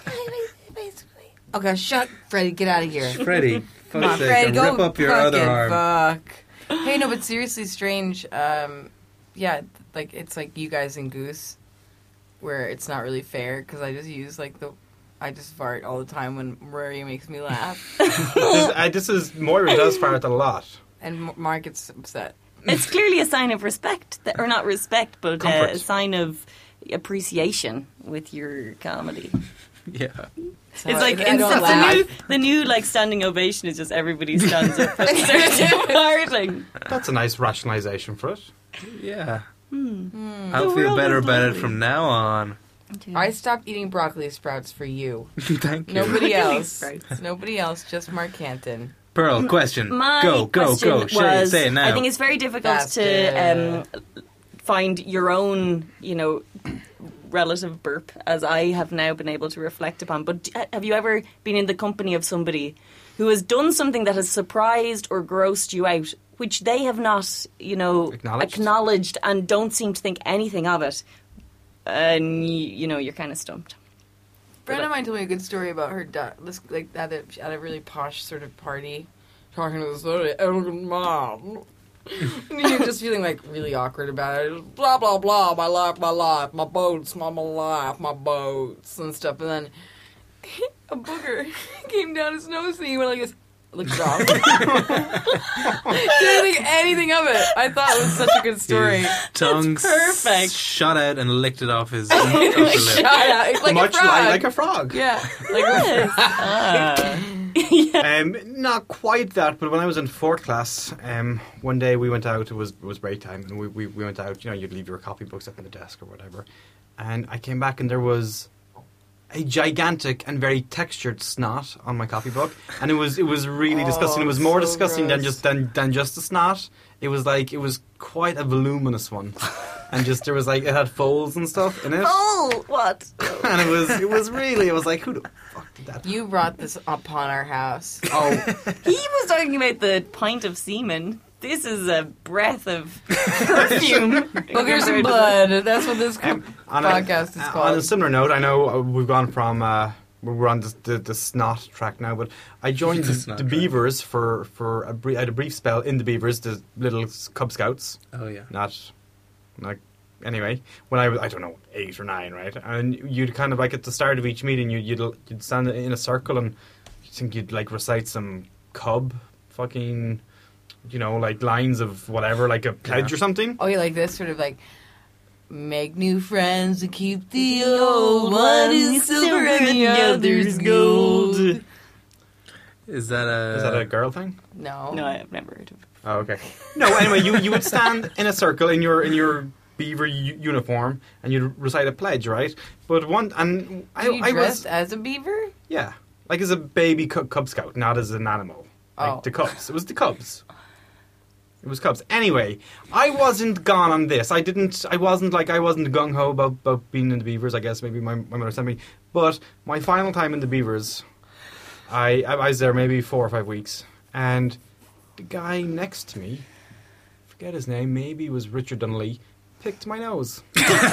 Okay, shut, Freddie. Get out of here. Freddie, Come on, fuck's sake, Freddie, and go rip up your fucking other arm. fuck. Hey, no, but seriously, strange. Um, yeah, like it's like you guys and Goose, where it's not really fair because I just use like the, I just fart all the time when Rory makes me laugh, this, uh, this is Moira does fart a lot. and M- Mark gets upset. It's clearly a sign of respect, that, or not respect, but uh, Comfort. a sign of appreciation with your comedy. Yeah. So It's like I instant, don't the, laugh. new, the new like standing ovation is just everybody stands up and starts farting. That's a nice rationalisation for it. Yeah. The I'll feel world better is about it lovely. from now on. I stopped eating broccoli sprouts for you. Thank you. Nobody Broccoli else. sprouts. Nobody else. Just Mark Canton. Pearl, question. My go, go, question go. Say, was, say it now. I think it's very difficult That's to um, find your own, you know, relative burp, as I have now been able to reflect upon. But d- have you ever been in the company of somebody who has done something that has surprised or grossed you out, which they have not, you know, Acknowledged? acknowledged and don't seem to think anything of it? And, you, you know, you're kind of stumped. A friend of mine told me a good story about her dad. This like at a, at a really posh sort of party, talking to this really elegant mom, and you're just feeling like really awkward about it. Blah blah blah. My life, my life, my boats, my, my life, my boats and stuff. And then a booger came down his nose, and he went like this. Looked it off. Didn't think anything of it. I thought it was such a good story. His tongue perfect. shot out and licked it off his upper lip. Shut up. It's like Much a frog. like, like a frog. Yeah. Like a Um, not quite that, but when I was in fourth class, um, one day we went out. It was it was break time, and we, we we went out. You know, you'd leave your copybooks up on the desk or whatever. And I came back, and there was a gigantic and very textured snot on my copybook, and it was it was really Oh, disgusting. It was more so disgusting than gross. just than, than just the snot. It was like it was quite a voluminous one, and just there was like it had folds and stuff in it, Oh, what? and it was it was really it was like who the fuck did that? You brought this upon our house. Oh. He was talking about the pint of semen. This is a breath of perfume. Boogers and blood. That's what this Um, on podcast a, is uh, called. On a similar note, I know uh, we've gone from uh, we're on the, the, the snot track now, but I joined The the, snot the track. Beavers for for a, brie- I had a brief spell in the Beavers, the little Cub Scouts. Oh, yeah. Not like anyway. When I was I don't know eight or nine, right? And you'd kind of like at the start of each meeting, you'd you'd, you'd stand in a circle and you think you'd like recite some Cub fucking. You know, like lines of whatever, like a pledge Yeah. or something. Oh, you like this sort of like make new friends and keep the old one is silver and the other's gold. Is that a... Is that a girl thing? No. No, I've never heard of it. Oh, okay. No, anyway, you, you would stand in a circle in your in your beaver u- uniform and you'd recite a pledge, right? But one and I, Are you I dressed was as a beaver? yeah, like as a baby cub, cub scout, not as an animal. Like Oh. the cubs. It was the cubs. It was cubs. Anyway, I wasn't gone on this. I didn't. I wasn't like I wasn't gung ho about, about being in the Beavers. I guess maybe my my mother sent me. But my final time in the Beavers, I I was there maybe four or five weeks, and the guy next to me, forget his name, maybe it was Richard Donnelly, picked my nose.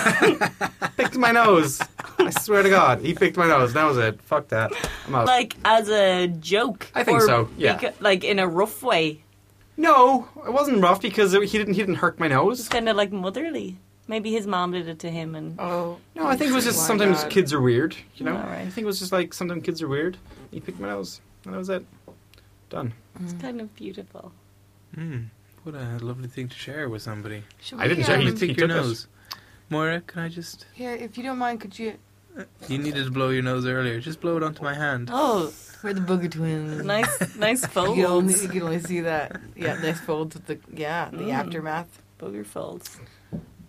picked my nose. I swear to God, he picked my nose. That was it. Fuck that. I'm out. Like, as a joke? I think or so, yeah. beca- like, in a rough way? No, it wasn't rough because it, he didn't. He didn't hurt my nose. It's kind of like motherly. Maybe his mom did it to him and... Oh. No, I think it was just My sometimes God. kids are weird. You know, All right. I think it was just like sometimes kids are weird. He picked my nose, and that was it. Done. It's kind of beautiful. Mm, what a lovely thing to share with somebody. Should I didn't we, share, um, he- Pick your took it. nose. Moira, can I just... Here, if you don't mind, could you... You needed to blow your nose earlier. Just blow it onto my hand. Oh, We're the Booger Twins. nice nice You can, only, folds. you can only see that. Yeah, nice folds with the... Yeah, the Mm. aftermath. Booger folds.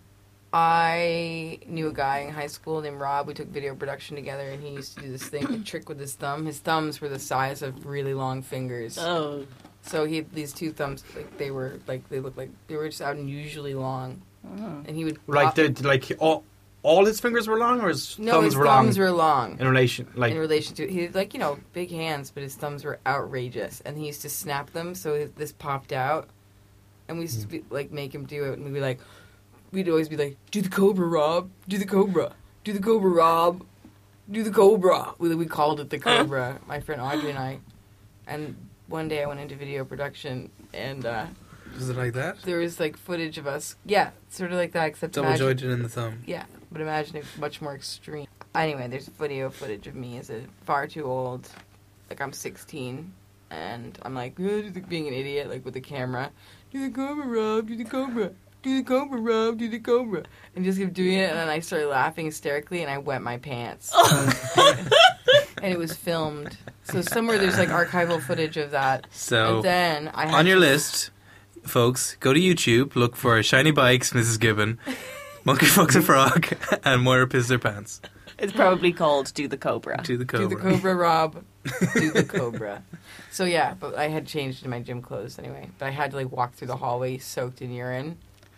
I knew a guy in high school named Rob. We took video production together, and he used to do this thing, a trick with his thumb. His thumbs were the size of really long fingers. Oh. So he had these two thumbs, like they were, like they looked like they were just unusually long. Oh. And he would Like, pop- did, like all, all his fingers were long, or his no, thumbs his were thumbs long were long. in relation? Like, in relation to he had, like, you know, big hands, but his thumbs were outrageous, and he used to snap them so his, this popped out, and we used to be, like make him do it, and we'd be like, we'd always be like, do the cobra, Rob, do the cobra, do the cobra, Rob, do the cobra. We, we called it the cobra, my friend Audrey and I, and one day I went into video production, and uh, Was it like that? there was like footage of us, yeah, sort of like that, except Double imagine- jointed in the thumb. yeah, but imagine it much more extreme. Anyway, there's video footage of me as a far too old, like I'm sixteen, and I'm like, "Oh," just being an idiot, like with the camera. Do the cobra, Rob, do the cobra. Do the cobra, Rob, do the cobra. And just keep doing it, and then I started laughing hysterically, and I wet my pants. And it was filmed. So somewhere there's like archival footage of that. So And then I had on your to- list, folks, go to YouTube, look for Shiny Bikes, Missus Gibbon, Monkey Fucks a Frog, and Moira Piss Their Pants. It's probably called Do the Cobra. To the Do Cobra. the cobra, Rob. Do the cobra. So yeah, but I had changed in my gym clothes anyway. But I had to like walk through the hallway soaked in urine.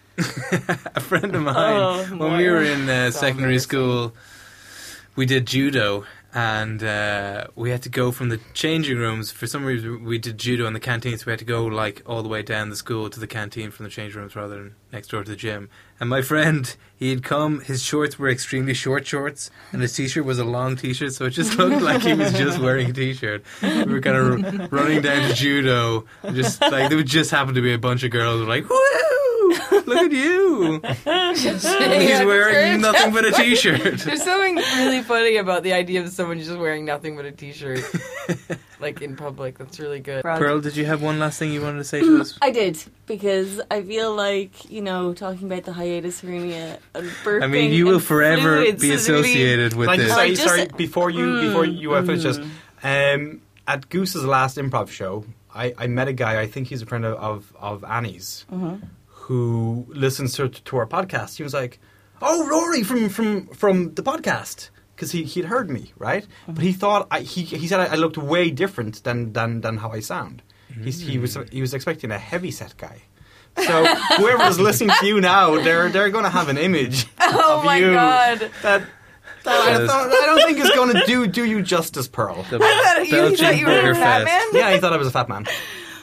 A friend of mine, Oh, when we were in uh, So secondary embarrassing. school, we did judo, and uh, we had to go from the changing rooms. For some reason, we did judo in the canteen, so we had to go like all the way down the school to the canteen from the changing rooms rather than next door to the gym. And my friend, he had come, his shorts were extremely short shorts, and his t-shirt was a long t-shirt, so it just looked like he was just wearing a t-shirt. We were kind of r- running down to judo, and just like there would just happen to be a bunch of girls who were like, woo! Look at you! And he's Yeah, wearing that's nothing but a t-shirt. There's something really funny about the idea of someone just wearing nothing but a t-shirt, like in public. That's really good. Pearl, did you have one last thing you wanted to say to us? I did, because I feel like, you know, talking about the hiatus hernia and burping I mean, you will and forever fluids be is really- associated with Can I this. just I say, just- sorry, before you before you uh, finish this, mm. um, at Goose's last improv show, I, I met a guy. I think he's a friend of of, of Annie's, Mm-hmm. who listens to to our podcast. He was like, "Oh, Rory from from from the podcast," because he he'd heard me, right? But he thought I, he he said I, I looked way different than than than how I sound. He's, he was he was expecting a heavy set guy. So whoever's listening to you now, they're they're going to have an image Oh of my you god. that. that I, thought, I don't think is going to do do you justice, Pearl. The thought you- you thought you were a Belgian fat Burger man? Yeah, he thought I was a fat man.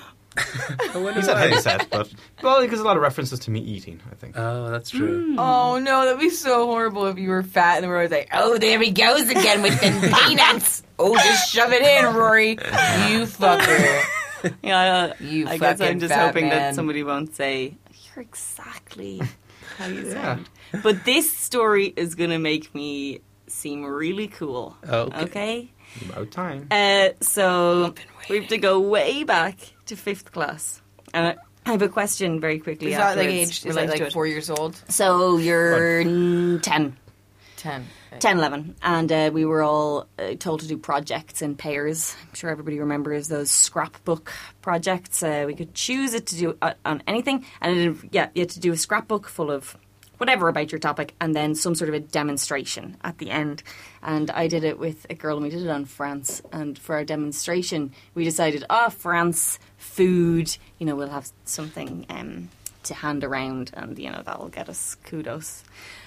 Fest. He said heavy set, but well, because a lot of references to me eating, I think. Oh, that's true. Oh no, that'd be so horrible if you were fat and we were always like, "Oh, there he goes again with the peanuts." Oh, just shove it in, Rory. You fucker. Yeah, You I guess fucking I'm just fat hoping man. that somebody won't say, you're exactly how you Yeah. sound. But this story is going to make me seem really cool. Okay. Okay? About time. Uh, so we have to go way back to fifth class. And I I have a question very quickly Is that like afterwards age? Is related that to like it. four years old? So you're mm, ten. Ten. Okay. ten, eleven, and uh, we were all uh, told to do projects in pairs. I'm sure everybody remembers those scrapbook projects. Uh, we could choose it to do uh, on anything, and it, yeah, you had to do a scrapbook full of whatever about your topic, and then some sort of a demonstration at the end. And I did it with a girl, and we did it on France. And for our demonstration, we decided, oh, France, food, you know, we'll have something um, to hand around, and, you know, that will get us kudos.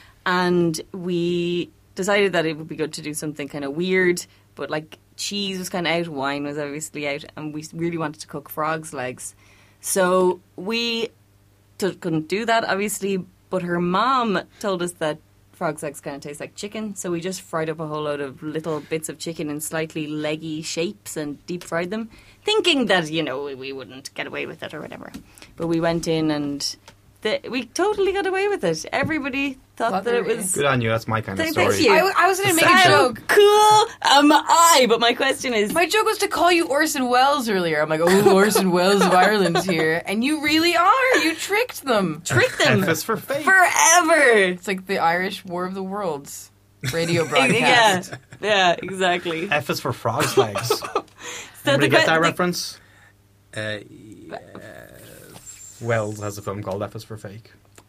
And we decided that it would be good to do something kind of weird, but like cheese was kind of out, wine was obviously out, and we really wanted to cook frog's legs. So we t- couldn't do that, obviously, but her mom told us that frog's legs kind of taste like chicken, so we just fried up a whole load of little bits of chicken in slightly leggy shapes and deep fried them, thinking that, you know, we wouldn't get away with it or whatever. But we went in and the, we totally got away with it. Everybody thought Thought that they it were- was... Good on you. That's my kind of Thank- story. thank you. I, w- I was going to make a How joke. cool am I? But my question is... My joke was to call you Orson Welles earlier. I'm like, oh, Orson Welles of Ireland's here. And you really are. You tricked them. trick them F is for fake. forever. It's like the Irish War of the Worlds radio Yeah, broadcast. yeah, exactly. F is for frog's legs. So Anybody the get que- that the- reference? Uh, Wells has a film called F is for fake.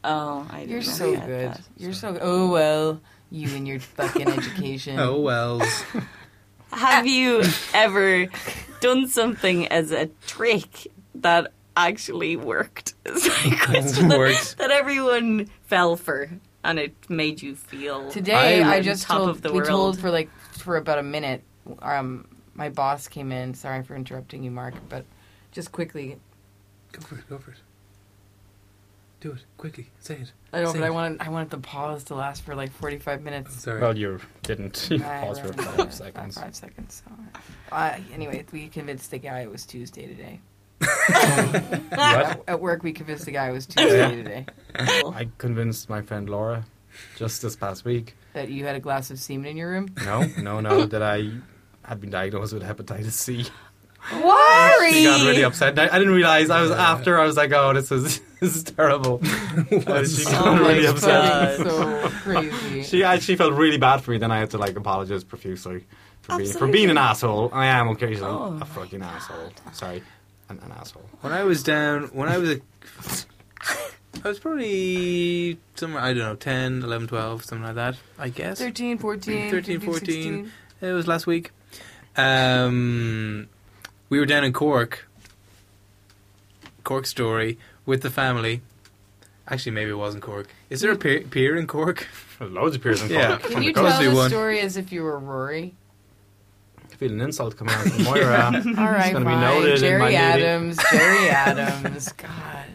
Oh, I didn't You're know so he had good. that. You're so. Oh well, you and your fucking education. Oh well. Have you ever done something as a trick that actually worked? It's like a question that, Worked. that everyone fell for, and it made you feel Today, I I, was just top told of the we world. told for like for about a minute. Um, my boss came in. Sorry for interrupting you, Mark, but just quickly. Go for it. Go for it. Do it quickly. Say it. I know, Say but I it. wanted I wanted the pause to last for like forty-five I'm minutes. sorry. Well, you didn't. You I paused for remember five that. seconds. Five seconds. So. Uh, anyway, we convinced the guy it was Tuesday today. What? At, at work, we convinced the guy it was Tuesday today. I convinced my friend Laura just this past week. That you had a glass of semen in your room. No, no, no, that I had been diagnosed with hepatitis C. Worry. She got really upset. I, I didn't realize. I was after. I was like, "Oh, this is this is terrible." Uh, she got Oh my really upset. God. So crazy. She actually felt really bad for me. Then I had to like apologize profusely for being for being an asshole. I am occasionally Oh a fucking asshole. Sorry, an, an asshole. When I was down, when I was a, I was probably somewhere, I don't know, ten, eleven, twelve, something like that, I guess. thirteen, fourteen, thirteen, fifteen, fourteen. sixteen. It was last week. Um, we were down in Cork, Cork Story, with the family. Actually, maybe it wasn't Cork. Is there a pier, pier in Cork? Loads of peers in Yeah. Cork. Can On you the tell coast. Mostly the one. story as if you were Rory? I feel an insult coming out from Moira. All right, gonna be fine. noted in my Jerry meeting. Adams. Jerry Adams. God.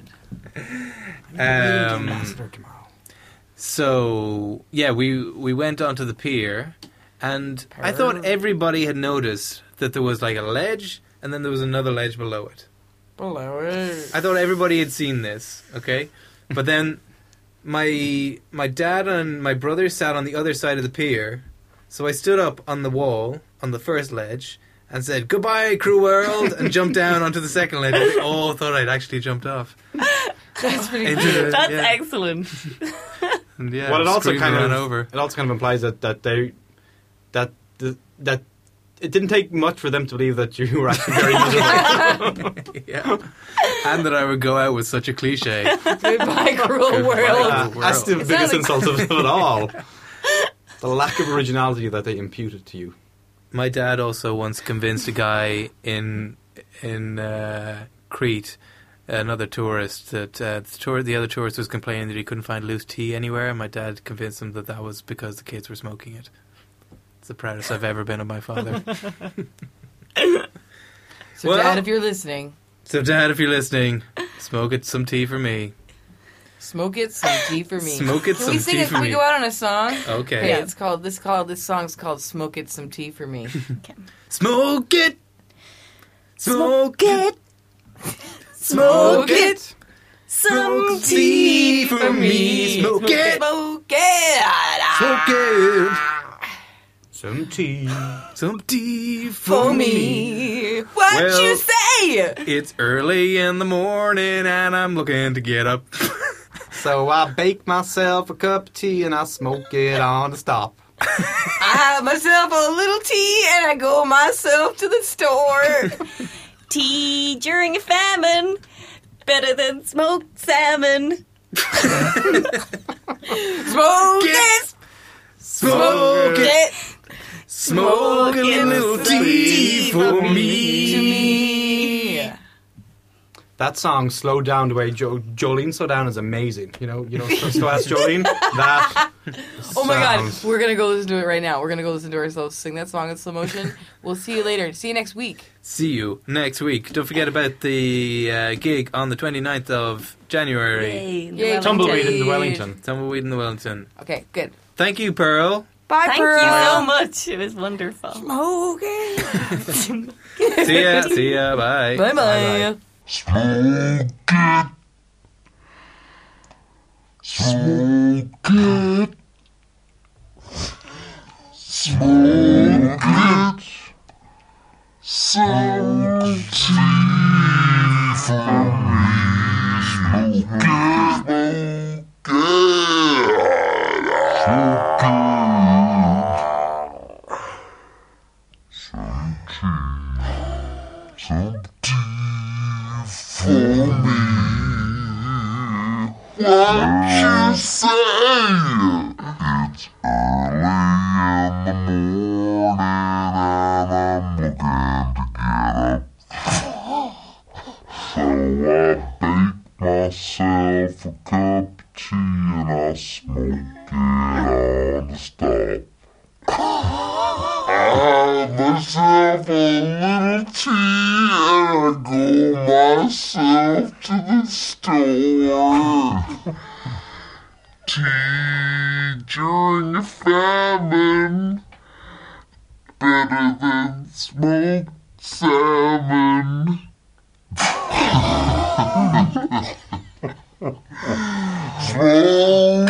Um, Ambassador tomorrow. So yeah, we we went onto the pier, and I thought everybody had noticed that there was like a ledge, and then there was another ledge below it. Below it. I thought everybody had seen this, okay? But then my my dad and my brother sat on the other side of the pier, so I stood up on the wall on the first ledge and said "Goodbye, crew world," and jumped down onto the second ledge. They all thought I'd actually jumped off. That's pretty Into good. the- That's yeah. excellent. And yeah, Well, it also screamed kind and ran of over. it also kind of implies that that they that the, that it didn't take much for them to believe that you were actually very miserable. Yeah, and that I would go out with such a cliche. Goodbye, cruel Goodbye. world. Uh, that's the It biggest sounded- insult of it all. The lack of originality that they imputed to you. My dad also once convinced a guy in in uh, Crete, another tourist, that uh, the, tour, the other tourist was complaining that he couldn't find loose tea anywhere, and my dad convinced him that that was because the kids were smoking it. It's the proudest I've ever been of my father. So, Well- Dad, if you're listening, So, Dad, if you're listening, smoke it some tea for me. smoke it some tea for me. Smoke it Can some we sing tea it? for Can we me. go out on a song? Okay. Yeah, it's called this. Called this song's called "Smoke It Some Tea for Me." Smoke it! Smoke it! Smoke it. Some tea for me. Smoke it! Smoke it. Smoke it! Some tea. Some tea For for me. me. What Well- you say? It's early in the morning and I'm looking to get up. So I bake myself a cup of tea and I smoke it on the stop. I have myself a little tea and I go myself to the store. tea during a famine, better than smoked salmon. Smoke it. Smoke it! it. Smoke a little tea for To me. me. That song, "Slow Down," the way jo- Jolene slowed down is amazing. You know, you know, so, so ask Jolene. That. Oh my god, sounds- we're gonna go listen to it right now. We're gonna go listen to ourselves sing that song in slow motion. We'll see you later. See you next week. See you next week. Don't forget about the uh, gig on the twenty-ninth of January. Yay, in the Yay, Wellington. Tumbleweed in the Wellington. Tumbleweed in the Wellington. Okay, good. Thank you, Pearl. Bye, Thank Pearl. you so much. It was wonderful. Okay. See ya. See ya. Bye. Bye bye. Smoke it. Smoke it. Smoke it. Some tea for me. Smoke it. Smoke it. Smoke it. Some tea. Some tea for me. What you say? It's early in the morning and I'm looking to get up. So I bake myself a cup of tea and I smoke it on the stove. I have myself a little tea and I go myself to the store. Tea during a famine, better than smoked salmon. Smoked